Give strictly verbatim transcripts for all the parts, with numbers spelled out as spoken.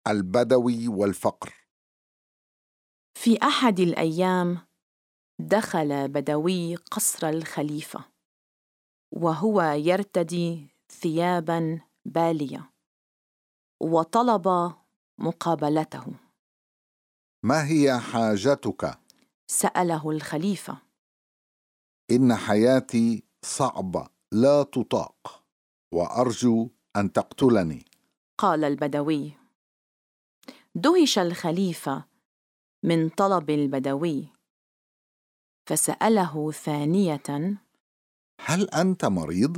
البدوي والفقر. في أحد الأيام دخل بدوي قصر الخليفة وهو يرتدي ثياباً بالية، وطلب مقابلته. ما هي حاجتك؟ سأله الخليفة. إن حياتي صعبة لا تطاق، وأرجو أن تقتلني. قال البدوي. دهش الخليفة من طلب البدوي، فسأله ثانية: هل أنت مريض؟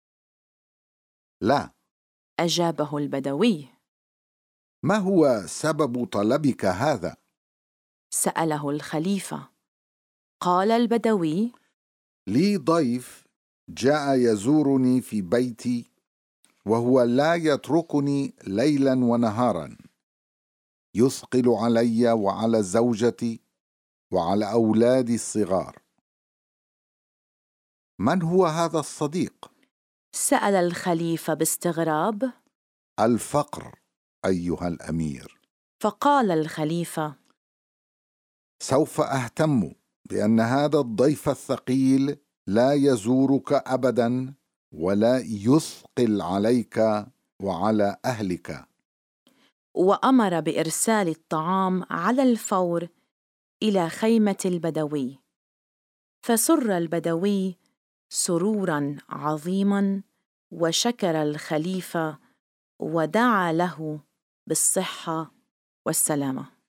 لا. أجابه البدوي. ما هو سبب طلبك هذا؟ سأله الخليفة. قال البدوي: لي ضيف جاء يزورني في بيتي، وهو لا يتركني ليلا ونهارا، يثقل علي وعلى زوجتي وعلى أولادي الصغار. من هو هذا الصديق؟ سأل الخليفة باستغراب. الفقر أيها الأمير. فقال الخليفة: سوف أهتم بأن هذا الضيف الثقيل لا يزورك أبدا ولا يثقل عليك وعلى أهلك. وأمر بإرسال الطعام على الفور إلى خيمة البدوي. فسر البدوي سروراً عظيماً، وشكر الخليفة ودعا له بالصحة والسلامة.